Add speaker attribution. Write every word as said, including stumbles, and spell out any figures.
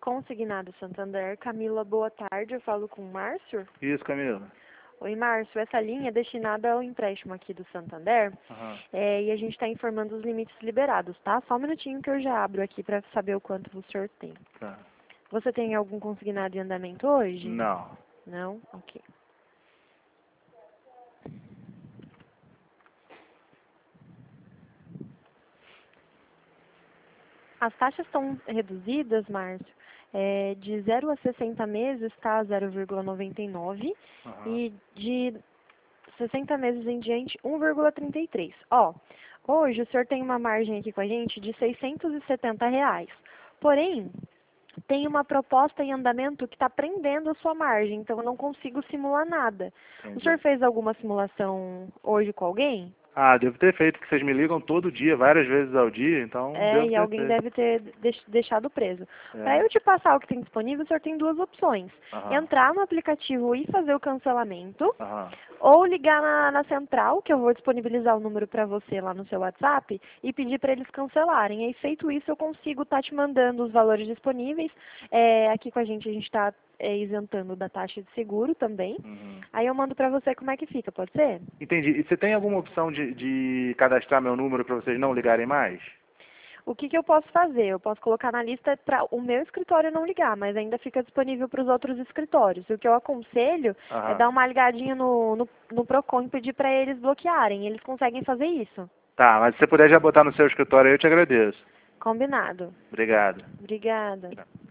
Speaker 1: Consignado Santander. Camila, boa tarde. Eu falo com o Márcio.
Speaker 2: Isso, Camila.
Speaker 1: Oi, Márcio. Essa linha é destinada ao empréstimo aqui do Santander.
Speaker 2: Uhum.
Speaker 1: É, e a gente está informando os limites liberados, tá? Só um minutinho que eu já abro aqui para saber o quanto o senhor tem.
Speaker 2: Tá.
Speaker 1: Você tem algum consignado em andamento hoje?
Speaker 2: Não.
Speaker 1: Não? Ok. As taxas estão reduzidas, Márcio, é, de zero a sessenta meses está zero vírgula noventa e nove
Speaker 2: Uhum.
Speaker 1: e de sessenta meses em diante um vírgula trinta e três. Ó, hoje o senhor tem uma margem aqui com a gente de seiscentos e setenta reais. Porém, tem uma proposta em andamento que está prendendo a sua margem, então eu não consigo simular nada.
Speaker 2: Entendi.
Speaker 1: O senhor fez alguma simulação hoje com alguém?
Speaker 2: Ah, devo ter feito, porque vocês me ligam todo dia, várias vezes ao dia, então
Speaker 1: É,
Speaker 2: devo
Speaker 1: e
Speaker 2: ter
Speaker 1: alguém
Speaker 2: feito.
Speaker 1: deve ter deix- deixado preso. Para
Speaker 2: É.
Speaker 1: eu te passar o que tem disponível, o senhor tem duas opções.
Speaker 2: Aham.
Speaker 1: Entrar no aplicativo e fazer o cancelamento,
Speaker 2: Aham.
Speaker 1: ou ligar na, na central, que eu vou disponibilizar o número para você lá no seu WhatsApp, e pedir para eles cancelarem. Aí, feito isso, eu consigo estar te mandando os valores disponíveis. É, aqui com a gente, a gente está é, isentando da taxa de seguro também.
Speaker 2: Uhum.
Speaker 1: Aí eu mando para você como é que fica, pode ser?
Speaker 2: Entendi. E você tem alguma opção de, de cadastrar meu número para vocês não ligarem mais?
Speaker 1: O que, que eu posso fazer? Eu posso colocar na lista para o meu escritório não ligar, mas ainda fica disponível para os outros escritórios. O que eu aconselho é
Speaker 2: Aham.
Speaker 1: dar uma ligadinha no, no, no Procon e pedir para eles bloquearem. Eles conseguem fazer isso.
Speaker 2: Tá, mas se você puder já botar no seu escritório aí, eu te agradeço.
Speaker 1: Combinado.
Speaker 2: Obrigado.
Speaker 1: Obrigada.
Speaker 2: Tchau.